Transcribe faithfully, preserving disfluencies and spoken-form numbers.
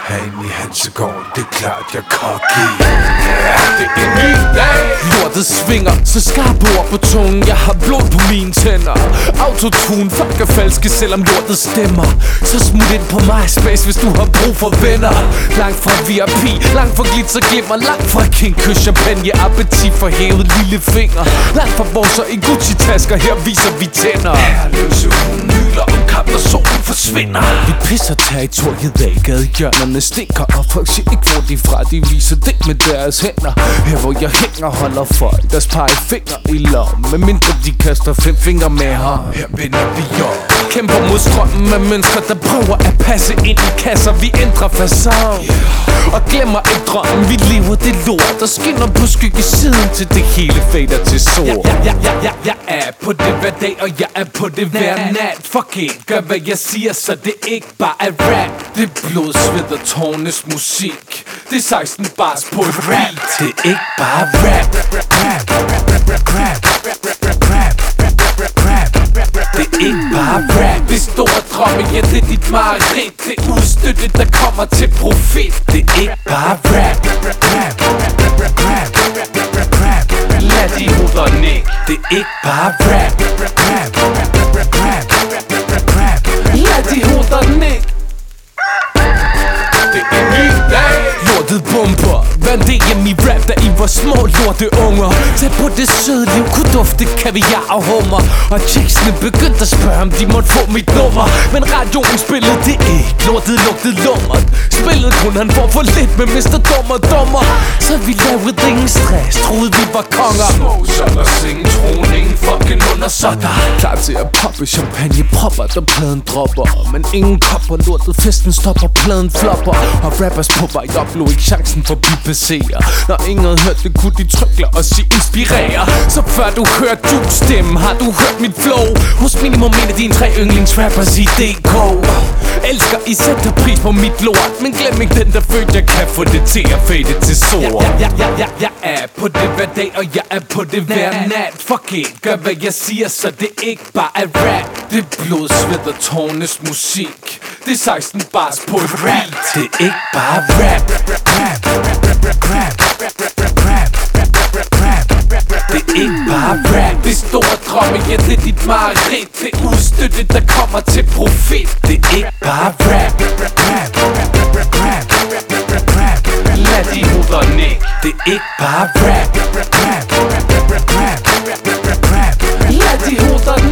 herinde i Hansegården, det er klart, jeg cocky. Det er en ny dag. Lortet svinger, så skarp ord på tungen. Jeg har blod på mine tænder. Autotune, fuck er falske, selvom lortet stemmer. Så smut ind på MySpace, hvis du har brug for venner. Langt fra V I P, langt fra glitzer glimmer. Langt fra King Kush, champagne, appetit for hævet lille finger. Langt fra vores i Gucci-tasker, her viser vi tænder. Herreløse hunde nyler om kamp, når solen forsvinder. Vi pisser territoriet af, gadehjørnerne stikker. Og folk siger ikke, hvor de fra, de viser det med deres hænder. Her hvor jeg hænger, holder folk deres pegefinger i lommen. Med mindre de kaster fem fingre med her. Her vinder vi op. Kæmper mod strømmen med mennesker, der prøver at passe ind i kasser. Vi ændrer facon, yeah. Og glemmer ikke drømmen. Vi lever det lort, der skinner på skyggesiden, til det hele fader til sort. Ja, ja, ja, ja, ja, jeg er på det hver dag, og jeg er på det hver nat. Fuck it, gør hvad jeg siger, så det ikke bare er rap. Det er blod, sved og tårnes musik. Det er seksten bars på et rap. Det er ikke bare rap. Det er ikke bare rap. Det er store drømme, ja det er dit mareridt. Det er udstøtte, der kommer til profit. Det er ikke bare rap. Lad de hoveder nikke. Det er ikke bare rap. Lad de hoveder nikke. Det er en ny dag. Lortet bomber, vand D M i rap, da I var små lorte unger. Tag på det søde liv, kunne dufte kaviar og hummer. Og chicksene begyndte at spørge, om de måtte få mit nummer. Men radioen spillede det ikke, lortet lugtede lummert. Spillede kun han for for lidt med mister Dummer Dummer. Så vi lavede ingen stress, troede vi var konger. Små sådan og sing, troen ingen fucking under sådan. Klar til at poppe champagne, propper, der pladen dropper. Men ingen kopper, lortet festen stopper, pladen flopper. Og rappers på vej op, lå ikke chancen for vi passerer. Når ingen havde hørt det, kunne de trykle og sige inspirere. Så før du hørte Juice stemme, har du hørt mit flow. Hos minimum en af dine tre yndlingsrappers i D K. Elsker I sætter pris på mit lort, men glem ikke den der følte, jeg kan få det til at fade til sort. Ja, ja, ja, ja, jeg er på det hver dag, og jeg er på det hver nat. Fuck it, gør hvad jeg siger, så det ikke bare er rap. Det er blod, sved og tårnes musik. Det er seksten bars på et rap. Det er ikke bare rap. Det er ikke bare rap. Det er store drømme, ja det er dit mareridt. Det er udstøtte, der kommer til profit. Det er ikke bare rap. Lad de hoveder nikke. Det er ikke bare rap. Lad de hoveder